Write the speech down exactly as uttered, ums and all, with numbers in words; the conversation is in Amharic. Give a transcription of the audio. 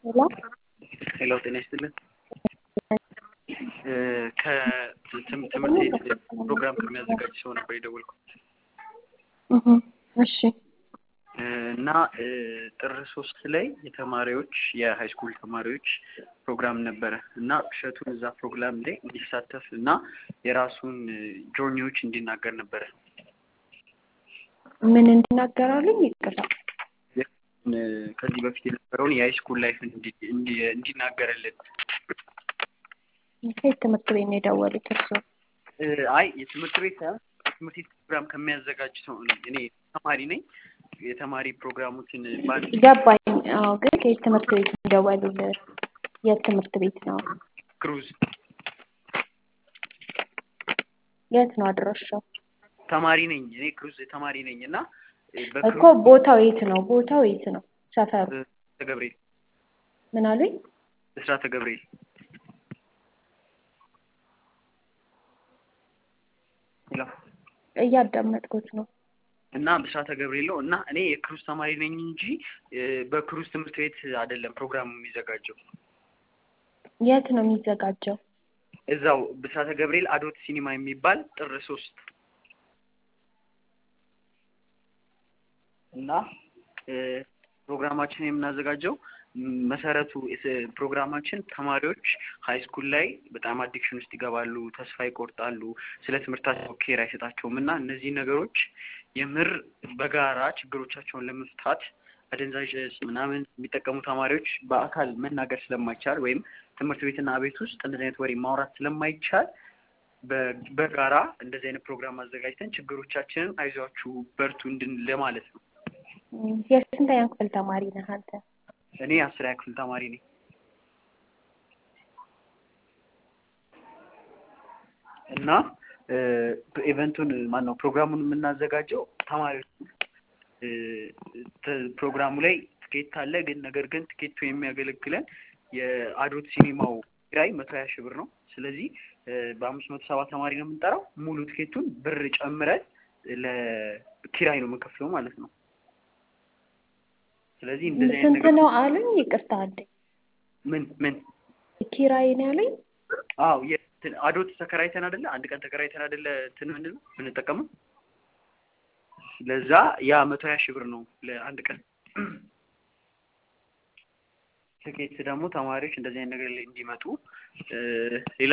ሄሎ ሄሎ ጤና ይስጥልን። ከትምህርት ቤት ፕሮግራም ከሚያዘጋጅ ሰው ነበር የደወልኩት እህ እሺ እና ጥር ሶስት ላይ የተማሪዎች የሃይ ስኩል ተማሪዎች ፕሮግራም ነበረ እና እሸቱን እዛ ፕሮግራም ላይ እንዲሳተፍ እና የራሱን ጆርኒዎች እንዲናገር ነበረ። ምን እንዲናገራሉኝ ይቅርታ ከዚህ በፊት የነበረውን የሃይ ስኩል ላይፍ እንዲናገርልን። ከየት ትምህርት ቤት ነው የደወሉት እርሶ? አይ የትምህርት ቤት ሳይሆን ትምህርት ቤት ፕሮግራም ከሚያዘጋጅ ሰው እኔ ተማሪ ነኝ። የተማሪ ፕሮግራሞችን ባንድ ገባኝ። አዎ ግን ከየት ትምህርት ቤት ነው የደወሉት? የት ትምህርት ቤት ነው? ክሩዝ። የት ነው አድራሻው? ተማሪ ነኝ እኔ ክሩዝ ተማሪ ነኝ እና እኮ ቦታው የት ነው? ቦታው የት ነው? ሰፈሩ? ተገብርኤል። ምን አሉኝ? ብስራተ ገብርኤል። ሄሎ እያዳመጥኩት ነው። እና ብስራተ ገብርኤል ነው እና እኔ የክሩዝ ተማሪ ነኝ እንጂ በክሩዝ ትምህርት ቤት አይደለም ፕሮግራሙ የሚዘጋጀው። የት ነው የሚዘጋጀው? እዛው ብስራተ ገብርኤል አዶት ሲኒማ የሚባል ጥር ሶስት እና ፕሮግራማችን የምናዘጋጀው መሰረቱ ፕሮግራማችን ተማሪዎች ሃይ ስኩል ላይ በጣም አዲክሽን ውስጥ ይገባሉ፣ ተስፋ ይቆርጣሉ፣ ስለ ትምህርታቸው ኬር አይሰጣቸውም እና እነዚህ ነገሮች የምር በጋራ ችግሮቻቸውን ለመፍታት አደንዛዥ ምናምን የሚጠቀሙ ተማሪዎች በአካል መናገር ስለማይቻል ወይም ትምህርት ቤትና ቤት ውስጥ እንደዚህ አይነት ወሬ ማውራት ስለማይቻል በጋራ እንደዚህ አይነት ፕሮግራም አዘጋጅተን ችግሮቻችንን አይዟችሁ በርቱ እንድን ለማለት ነው። የስንተኛ ክፍል ተማሪ ነህ አንተ? እኔ አስረኛ ክፍል ተማሪ ነኝ። እና ኢቨንቱን ማን ነው ፕሮግራሙን የምናዘጋጀው ተማሪዎች ፕሮግራሙ ላይ ትኬት አለ። ግን ነገር ግን ትኬቱ የሚያገለግለን የአዶት ሲኒማው ኪራይ መቶ ሀያ ሺህ ብር ነው። ስለዚህ በአምስት መቶ ሰባ ተማሪ ነው የምንጠራው። ሙሉ ትኬቱን ብር ጨምረን ለኪራይ ነው የምንከፍለው ማለት ነው። ስለዚህ እንደዚህ አይነት ነገር ነው አሉኝ። ይቅርታ አለ ምን ምን ኪራይ ነው ያለኝ? አዎ አዶት ተከራይተን አይደለ አንድ ቀን ተከራይተን አይደለ እንትን ምን ነው የምንጠቀመው። ለዛ ያ መቶ ሀያ ሺህ ብር ነው ለአንድ ቀን። ትኬት ደግሞ ተማሪዎች እንደዚህ አይነት ነገር ላይ እንዲመጡ ሌላ